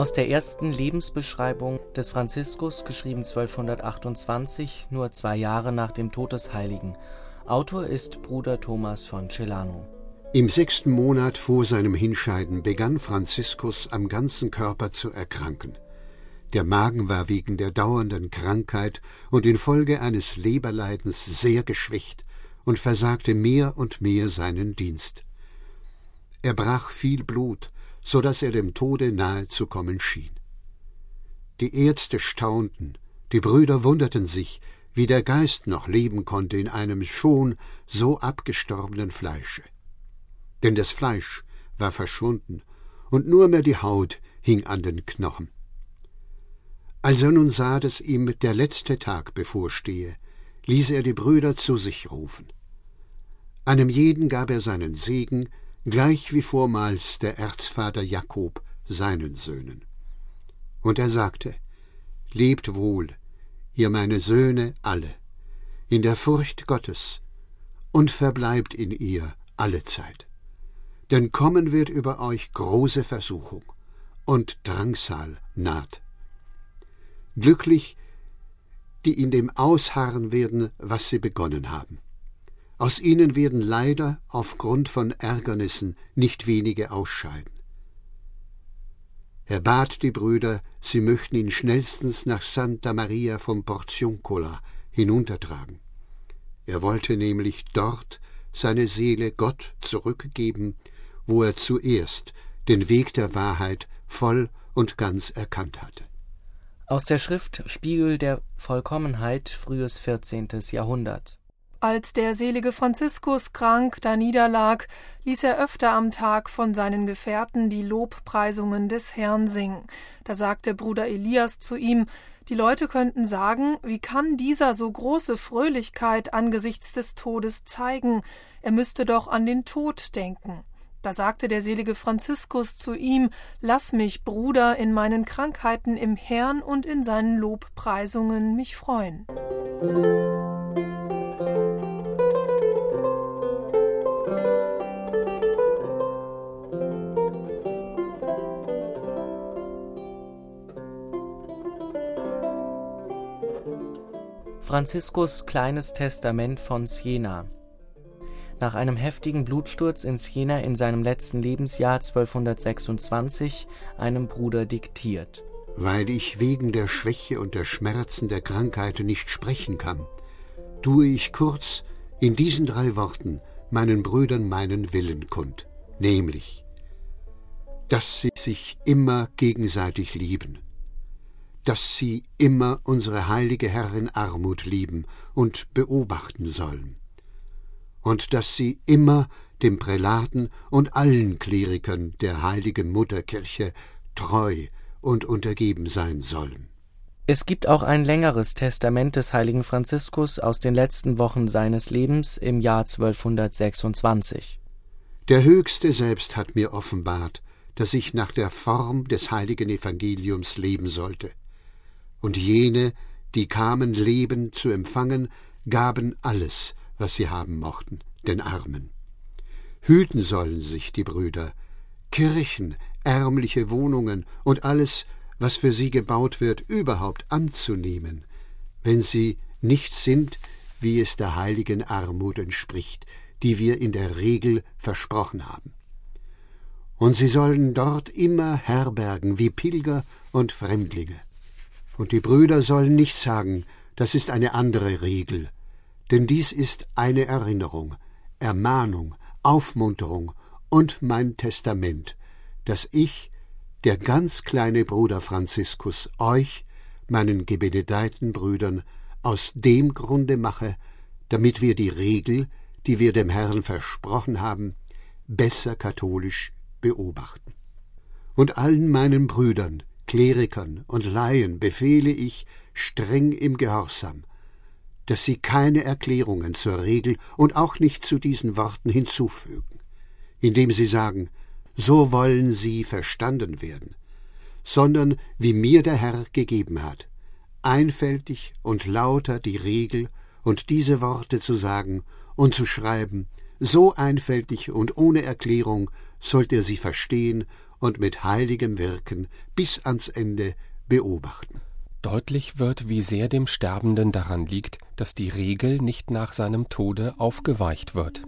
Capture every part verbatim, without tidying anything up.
Aus der ersten Lebensbeschreibung des Franziskus, geschrieben zwölfhundertachtundzwanzig, nur zwei Jahre nach dem Tod des Heiligen. Autor ist Bruder Thomas von Celano. Im sechsten Monat vor seinem Hinscheiden begann Franziskus am ganzen Körper zu erkranken. Der Magen war wegen der dauernden Krankheit und infolge eines Leberleidens sehr geschwächt und versagte mehr und mehr seinen Dienst. Er brach viel Blut, so dass er dem Tode nahe zu kommen schien. Die Ärzte staunten, die Brüder wunderten sich, wie der Geist noch leben konnte in einem schon so abgestorbenen Fleische. Denn das Fleisch war verschwunden, und nur mehr die Haut hing an den Knochen. Als er nun sah, dass ihm der letzte Tag bevorstehe, ließ er die Brüder zu sich rufen. Einem jeden gab er seinen Segen, gleich wie vormals der Erzvater Jakob seinen Söhnen. Und er sagte: Lebt wohl, ihr meine Söhne alle, in der Furcht Gottes, und verbleibt in ihr allezeit. Denn kommen wird über euch große Versuchung, und Drangsal naht. Glücklich, die in dem ausharren werden, was sie begonnen haben. Aus ihnen werden leider aufgrund von Ärgernissen nicht wenige ausscheiden. Er bat die Brüder, sie möchten ihn schnellstens nach Santa Maria vom Porziuncola hinuntertragen. Er wollte nämlich dort seine Seele Gott zurückgeben, wo er zuerst den Weg der Wahrheit voll und ganz erkannt hatte. Aus der Schrift Spiegel der Vollkommenheit, frühes vierzehntes Jahrhundert. Als der selige Franziskus krank daniederlag, ließ er öfter am Tag von seinen Gefährten die Lobpreisungen des Herrn singen. Da sagte Bruder Elias zu ihm, die Leute könnten sagen, wie kann dieser so große Fröhlichkeit angesichts des Todes zeigen? Er müsste doch an den Tod denken. Da sagte der selige Franziskus zu ihm, lass mich, Bruder, in meinen Krankheiten im Herrn und in seinen Lobpreisungen mich freuen. Franziskus kleines Testament von Siena. Nach einem heftigen Blutsturz in Siena in seinem letzten Lebensjahr zwölfhundertsechsundzwanzig einem Bruder diktiert. Weil ich wegen der Schwäche und der Schmerzen der Krankheit nicht sprechen kann, tue ich kurz in diesen drei Worten meinen Brüdern meinen Willen kund, nämlich, dass sie sich immer gegenseitig lieben, dass sie immer unsere heilige Herrin Armut lieben und beobachten sollen, und dass sie immer dem Prälaten und allen Klerikern der heiligen Mutterkirche treu und untergeben sein sollen. Es gibt auch ein längeres Testament des heiligen Franziskus aus den letzten Wochen seines Lebens im Jahr zwölfhundertsechsundzwanzig. Der Höchste selbst hat mir offenbart, dass ich nach der Form des heiligen Evangeliums leben sollte. Und jene, die kamen, Leben zu empfangen, gaben alles, was sie haben mochten, den Armen. Hüten sollen sich die Brüder, Kirchen, ärmliche Wohnungen und alles, was für sie gebaut wird, überhaupt anzunehmen, wenn sie nicht sind, wie es der heiligen Armut entspricht, die wir in der Regel versprochen haben. Und sie sollen dort immer herbergen wie Pilger und Fremdlinge. Und die Brüder sollen nicht sagen, das ist eine andere Regel, denn dies ist eine Erinnerung, Ermahnung, Aufmunterung und mein Testament, das ich, der ganz kleine Bruder Franziskus, euch, meinen gebenedeiten Brüdern, aus dem Grunde mache, damit wir die Regel, die wir dem Herrn versprochen haben, besser katholisch beobachten. Und allen meinen Brüdern, Klerikern und Laien befehle ich streng im Gehorsam, dass sie keine Erklärungen zur Regel und auch nicht zu diesen Worten hinzufügen, indem sie sagen, so wollen sie verstanden werden, sondern wie mir der Herr gegeben hat, einfältig und lauter die Regel und diese Worte zu sagen und zu schreiben, so einfältig und ohne Erklärung sollt ihr sie verstehen und mit heiligem Wirken bis ans Ende beobachten. Deutlich wird, wie sehr dem Sterbenden daran liegt, dass die Regel nicht nach seinem Tode aufgeweicht wird.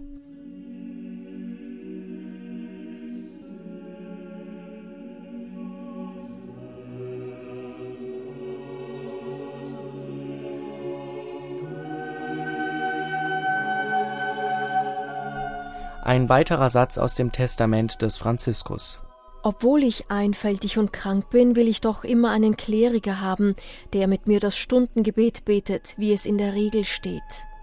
Ein weiterer Satz aus dem Testament des Franziskus. Obwohl ich einfältig und krank bin, will ich doch immer einen Kleriker haben, der mit mir das Stundengebet betet, wie es in der Regel steht.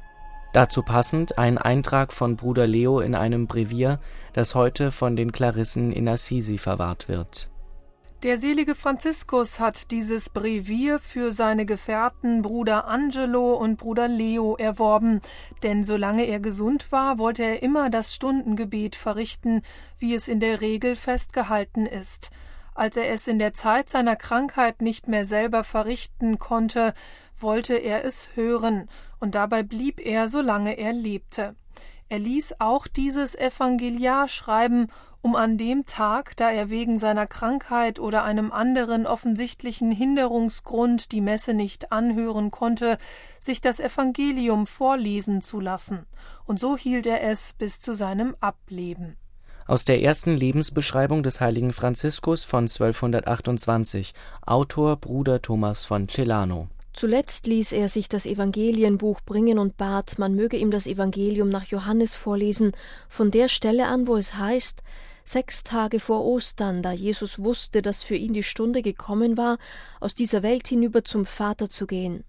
Dazu passend ein Eintrag von Bruder Leo in einem Brevier, das heute von den Klarissen in Assisi verwahrt wird. Der selige Franziskus hat dieses Brevier für seine Gefährten Bruder Angelo und Bruder Leo erworben, denn solange er gesund war, wollte er immer das Stundengebet verrichten, wie es in der Regel festgehalten ist. Als er es in der Zeit seiner Krankheit nicht mehr selber verrichten konnte, wollte er es hören, und dabei blieb er, solange er lebte. Er ließ auch dieses Evangeliar schreiben, um an dem Tag, da er wegen seiner Krankheit oder einem anderen offensichtlichen Hinderungsgrund die Messe nicht anhören konnte, sich das Evangelium vorlesen zu lassen. Und so hielt er es bis zu seinem Ableben. Aus der ersten Lebensbeschreibung des heiligen Franziskus von zwölfhundertachtundzwanzig, Autor Bruder Thomas von Celano. Zuletzt ließ er sich das Evangelienbuch bringen und bat, man möge ihm das Evangelium nach Johannes vorlesen, von der Stelle an, wo es heißt: Sechs Tage vor Ostern, da Jesus wusste, dass für ihn die Stunde gekommen war, aus dieser Welt hinüber zum Vater zu gehen.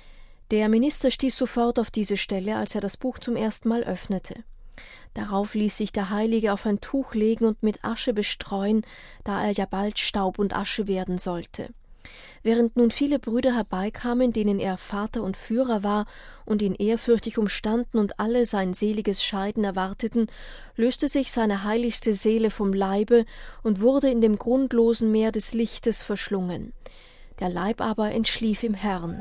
Der Minister stieß sofort auf diese Stelle, als er das Buch zum ersten Mal öffnete. Darauf ließ sich der Heilige auf ein Tuch legen und mit Asche bestreuen, da er ja bald Staub und Asche werden sollte. Während nun viele Brüder herbeikamen, denen er Vater und Führer war und ihn ehrfürchtig umstanden und alle sein seliges Scheiden erwarteten, löste sich seine heiligste Seele vom Leibe und wurde in dem grundlosen Meer des Lichtes verschlungen. Der Leib aber entschlief im Herrn.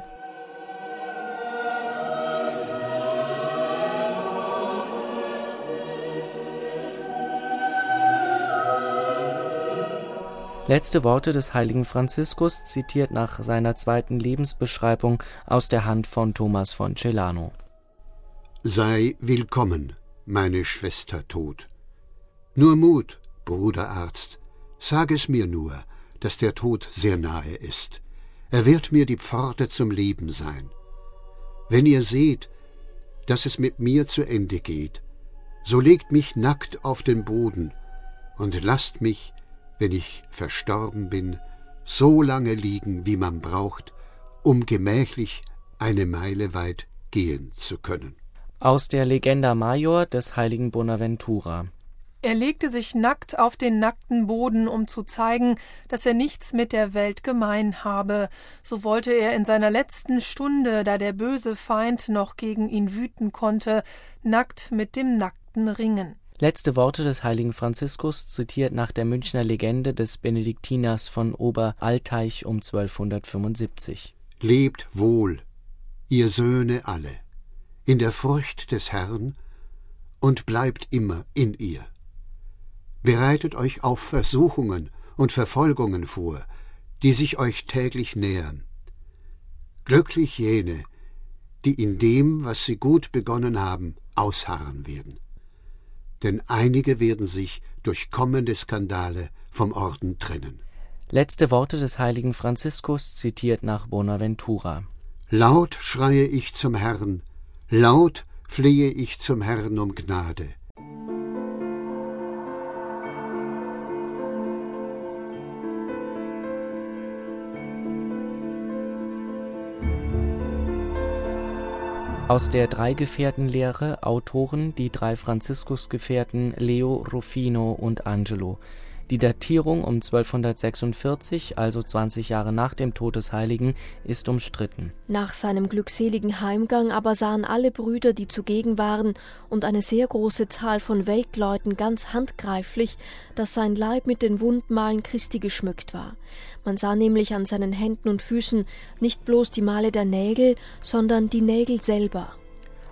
Letzte Worte des heiligen Franziskus, zitiert nach seiner zweiten Lebensbeschreibung aus der Hand von Thomas von Celano. Sei willkommen, meine Schwester Tod. Nur Mut, Bruder Arzt, sag es mir nur, dass der Tod sehr nahe ist. Er wird mir die Pforte zum Leben sein. Wenn ihr seht, dass es mit mir zu Ende geht, so legt mich nackt auf den Boden und lasst mich, wenn ich verstorben bin, so lange liegen, wie man braucht, um gemächlich eine Meile weit gehen zu können. Aus der Legenda Major des heiligen Bonaventura. Er legte sich nackt auf den nackten Boden, um zu zeigen, dass er nichts mit der Welt gemein habe. So wollte er in seiner letzten Stunde, da der böse Feind noch gegen ihn wüten konnte, nackt mit dem Nackten ringen. Letzte Worte des heiligen Franziskus, zitiert nach der Münchner Legende des Benediktiners von Oberalteich um zwölfhundertfünfundsiebzig. Lebt wohl, ihr Söhne alle, in der Furcht des Herrn und bleibt immer in ihr. Bereitet euch auf Versuchungen und Verfolgungen vor, die sich euch täglich nähern. Glücklich jene, die in dem, was sie gut begonnen haben, ausharren werden. Denn einige werden sich durch kommende Skandale vom Orden trennen. Letzte Worte des heiligen Franziskus, zitiert nach Bonaventura. Laut schreie ich zum Herrn, laut flehe ich zum Herrn um Gnade. Aus der Dreigefährtenlehre, Autoren die drei Franziskusgefährten Leo, Rufino und Angelo. Die Datierung um zwölfhundertsechsundvierzig, also zwanzig Jahre nach dem Tod des Heiligen, ist umstritten. Nach seinem glückseligen Heimgang aber sahen alle Brüder, die zugegen waren, und eine sehr große Zahl von Weltleuten ganz handgreiflich, dass sein Leib mit den Wundmalen Christi geschmückt war. Man sah nämlich an seinen Händen und Füßen nicht bloß die Male der Nägel, sondern die Nägel selber.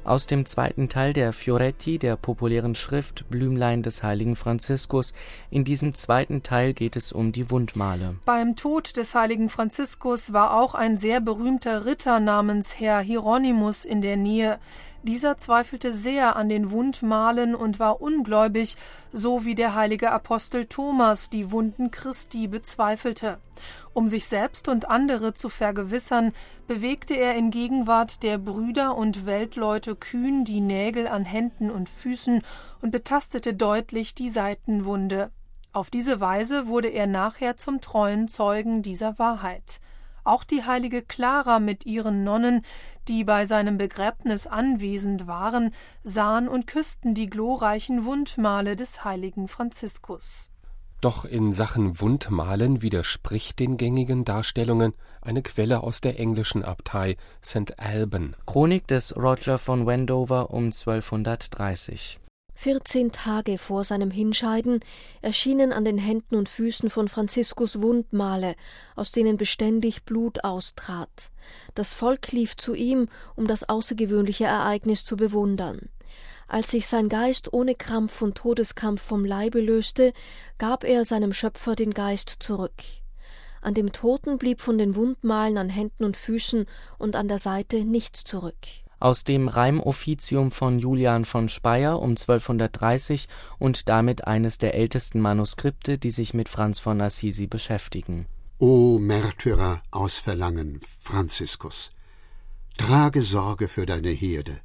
Aus dem zweiten Teil der Fioretti, der populären Schrift Blümlein des heiligen Franziskus. In diesem zweiten Teil geht es um die Wundmale. Beim Tod des heiligen Franziskus war auch ein sehr berühmter Ritter namens Herr Hieronymus in der Nähe. Dieser zweifelte sehr an den Wundmalen und war ungläubig, so wie der heilige Apostel Thomas die Wunden Christi bezweifelte. Um sich selbst und andere zu vergewissern, bewegte er in Gegenwart der Brüder und Weltleute kühn die Nägel an Händen und Füßen und betastete deutlich die Seitenwunde. Auf diese Weise wurde er nachher zum treuen Zeugen dieser Wahrheit. Auch die heilige Clara mit ihren Nonnen, die bei seinem Begräbnis anwesend waren, sahen und küssten die glorreichen Wundmale des heiligen Franziskus. Doch in Sachen Wundmalen widerspricht den gängigen Darstellungen eine Quelle aus der englischen Abtei Sankt Alban. Chronik des Roger von Wendover um zwölfhundertdreißig. Vierzehn Tage vor seinem Hinscheiden erschienen an den Händen und Füßen von Franziskus Wundmale, aus denen beständig Blut austrat. Das Volk lief zu ihm, um das außergewöhnliche Ereignis zu bewundern. Als sich sein Geist ohne Krampf und Todeskampf vom Leibe löste, gab er seinem Schöpfer den Geist zurück. An dem Toten blieb von den Wundmalen an Händen und Füßen und an der Seite nichts zurück. Aus dem Reimoffizium von Julian von Speyer um zwölfhundertdreißig und damit eines der ältesten Manuskripte, die sich mit Franz von Assisi beschäftigen. O Märtyrer aus Verlangen, Franziskus, trage Sorge für deine Herde,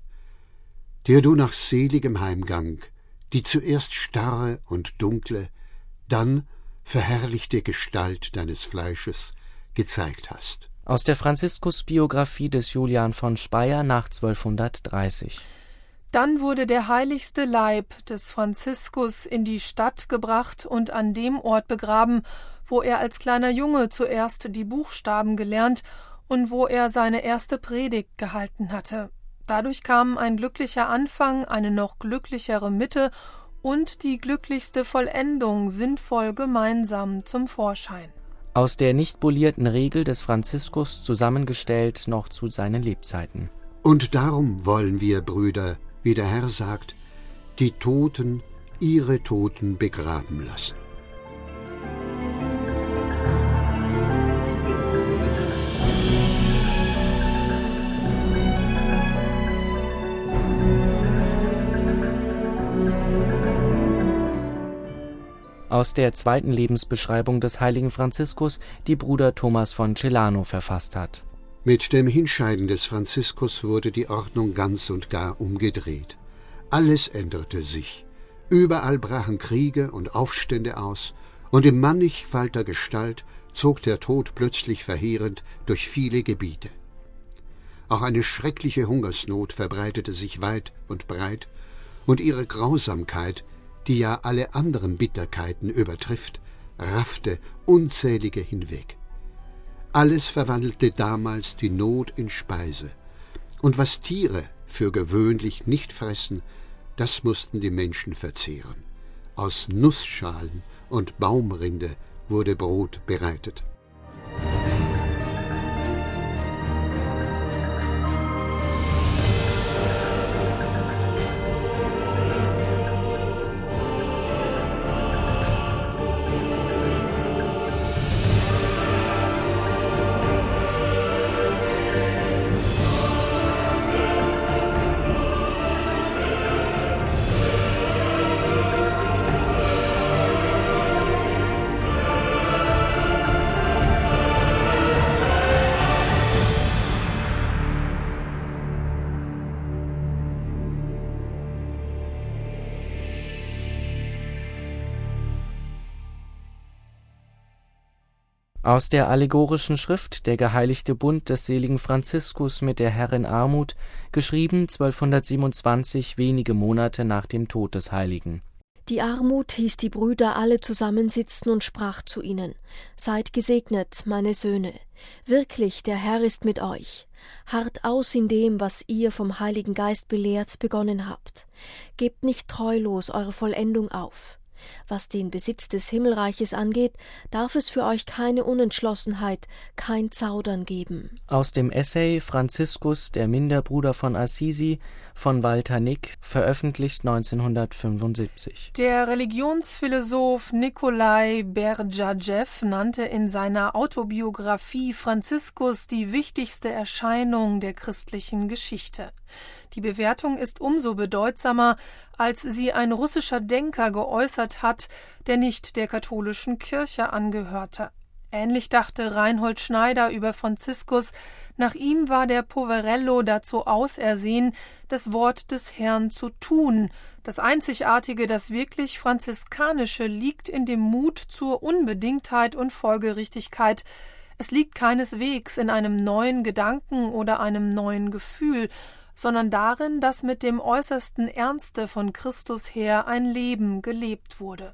der du nach seligem Heimgang die zuerst starre und dunkle, dann verherrlichte Gestalt deines Fleisches gezeigt hast. Aus der Franziskus-Biographie des Julian von Speyer nach zwölfhundertdreißig. Dann wurde der heiligste Leib des Franziskus in die Stadt gebracht und an dem Ort begraben, wo er als kleiner Junge zuerst die Buchstaben gelernt und wo er seine erste Predigt gehalten hatte. Dadurch kam ein glücklicher Anfang, eine noch glücklichere Mitte und die glücklichste Vollendung sinnvoll gemeinsam zum Vorschein. Aus der nicht bullierten Regel des Franziskus zusammengestellt noch zu seinen Lebzeiten. Und darum wollen wir, Brüder, wie der Herr sagt, die Toten ihre Toten begraben lassen. Aus der zweiten Lebensbeschreibung des heiligen Franziskus, die Bruder Thomas von Celano verfasst hat. Mit dem Hinscheiden des Franziskus wurde die Ordnung ganz und gar umgedreht. Alles änderte sich. Überall brachen Kriege und Aufstände aus, und in mannigfalter Gestalt zog der Tod plötzlich verheerend durch viele Gebiete. Auch eine schreckliche Hungersnot verbreitete sich weit und breit, und ihre Grausamkeit, die ja alle anderen Bitterkeiten übertrifft, raffte unzählige hinweg. Alles verwandelte damals die Not in Speise, und was Tiere für gewöhnlich nicht fressen, das mussten die Menschen verzehren. Aus Nussschalen und Baumrinde wurde Brot bereitet. Aus der allegorischen Schrift Der geheiligte Bund des seligen Franziskus mit der Herrin Armut, geschrieben zwölfhundertsiebenundzwanzig, wenige Monate nach dem Tod des Heiligen. Die Armut hieß die Brüder alle zusammensitzen und sprach zu ihnen: Seid gesegnet, meine Söhne. Wirklich, der Herr ist mit euch. Harrt aus in dem, was ihr vom Heiligen Geist belehrt begonnen habt. Gebt nicht treulos eure Vollendung auf. Was den Besitz des Himmelreiches angeht, darf es für euch keine Unentschlossenheit, kein Zaudern geben. Aus dem Essay Franziskus, der Minderbruder von Assisi von Walter Nick, veröffentlicht neunzehnhundertfünfundsiebzig. Der Religionsphilosoph Nikolai Berdjajew nannte in seiner Autobiografie Franziskus die wichtigste Erscheinung der christlichen Geschichte. Die Bewertung ist umso bedeutsamer, als sie ein russischer Denker geäußert hat, der nicht der katholischen Kirche angehörte. Ähnlich dachte Reinhold Schneider über Franziskus. Nach ihm war der Poverello dazu ausersehen, das Wort des Herrn zu tun. Das Einzigartige, das wirklich Franziskanische liegt in dem Mut zur Unbedingtheit und Folgerichtigkeit. Es liegt keineswegs in einem neuen Gedanken oder einem neuen Gefühl, sondern darin, dass mit dem äußersten Ernste von Christus her ein Leben gelebt wurde.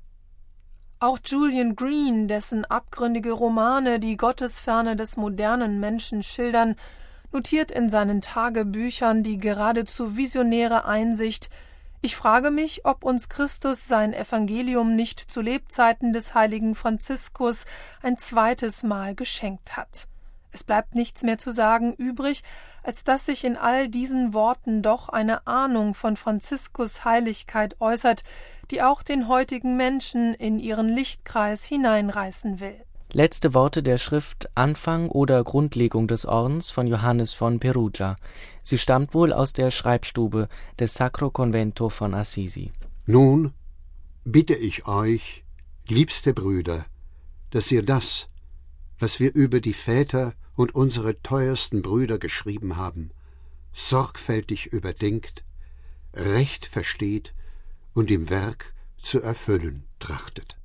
Auch Julian Green, dessen abgründige Romane die Gottesferne des modernen Menschen schildern, notiert in seinen Tagebüchern die geradezu visionäre Einsicht: Ich frage mich, ob uns Christus sein Evangelium nicht zu Lebzeiten des heiligen Franziskus ein zweites Mal geschenkt hat. Es bleibt nichts mehr zu sagen übrig, als dass sich in all diesen Worten doch eine Ahnung von Franziskus Heiligkeit äußert, die auch den heutigen Menschen in ihren Lichtkreis hineinreißen will. Letzte Worte der Schrift Anfang oder Grundlegung des Ordens von Johannes von Perugia. Sie stammt wohl aus der Schreibstube des Sacro Convento von Assisi. Nun bitte ich euch, liebste Brüder, dass ihr das, was wir über die Väter und unsere teuersten Brüder geschrieben haben, sorgfältig überdenkt, recht versteht und im Werk zu erfüllen trachtet.